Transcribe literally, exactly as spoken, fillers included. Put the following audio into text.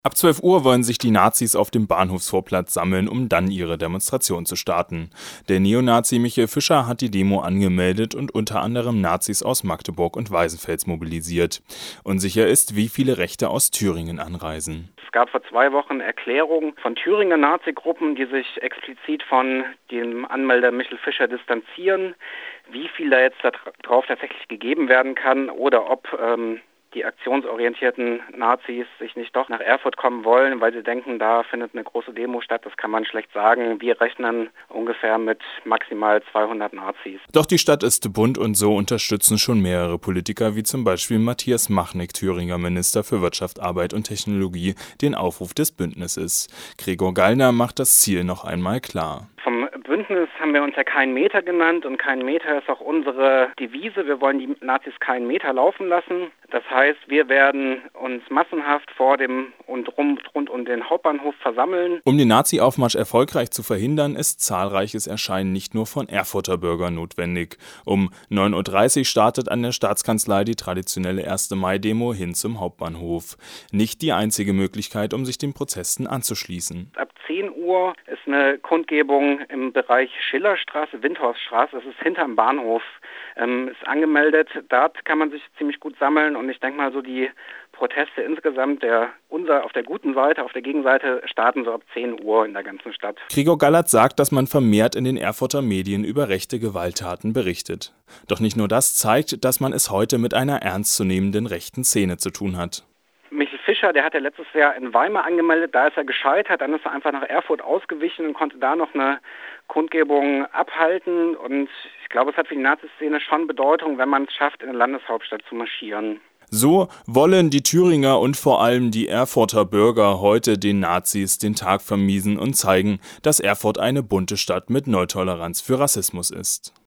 Ab zwölf Uhr wollen sich die Nazis auf dem Bahnhofsvorplatz sammeln, um dann ihre Demonstration zu starten. Der Neonazi Michael Fischer hat die Demo angemeldet und unter anderem Nazis aus Magdeburg und Weißenfels mobilisiert. Unsicher ist, wie viele Rechte aus Thüringen anreisen. Es gab vor zwei Wochen Erklärungen von Thüringer Nazi-Gruppen, die sich explizit von dem Anmelder Michael Fischer distanzieren. Wie viel da jetzt darauf tatsächlich gegeben werden kann oder ob ähm, die aktionsorientierten Nazis sich nicht doch nach Erfurt kommen wollen, weil sie denken, da findet eine große Demo statt. Das kann man schlecht sagen. Wir rechnen ungefähr mit maximal zweihundert Nazis. Doch die Stadt ist bunt und so unterstützen schon mehrere Politiker, wie zum Beispiel Matthias Machnig, Thüringer Minister für Wirtschaft, Arbeit und Technologie, den Aufruf des Bündnisses. Gregor Gallner macht das Ziel noch einmal klar. Vom Bündnis haben wir uns ja keinen Meter genannt und kein Meter ist auch unsere Devise. Wir wollen die Nazis keinen Meter laufen lassen. Das heißt, wir werden uns massenhaft vor dem und rund, rund um den Hauptbahnhof versammeln. Um den Nazi-Aufmarsch erfolgreich zu verhindern, ist zahlreiches Erscheinen nicht nur von Erfurter Bürgern notwendig. Um neun Uhr dreißig startet an der Staatskanzlei die traditionelle erste Mai-Demo hin zum Hauptbahnhof. Nicht die einzige Möglichkeit, um sich den Protesten anzuschließen. Ab zehn Uhr ist eine Kundgebung im Bereich Schillerstraße, Windhorststraße, das ist hinterm Bahnhof, ähm, ist angemeldet. Dort kann man sich ziemlich gut sammeln und ich denke mal so die Proteste insgesamt der unser auf der guten Seite, auf der Gegenseite starten so ab zehn Uhr in der ganzen Stadt. Gregor Gallert sagt, dass man vermehrt in den Erfurter Medien über rechte Gewalttaten berichtet. Doch nicht nur das zeigt, dass man es heute mit einer ernstzunehmenden rechten Szene zu tun hat. Michael Fischer, der hat ja letztes Jahr in Weimar angemeldet, da ist er gescheitert, dann ist er einfach nach Erfurt ausgewichen und konnte da noch eine Kundgebung abhalten und ich glaube, es hat für die Nazi-Szene schon Bedeutung, wenn man es schafft, in eine Landeshauptstadt zu marschieren. So wollen die Thüringer und vor allem die Erfurter Bürger heute den Nazis den Tag vermiesen und zeigen, dass Erfurt eine bunte Stadt mit Nulltoleranz für Rassismus ist.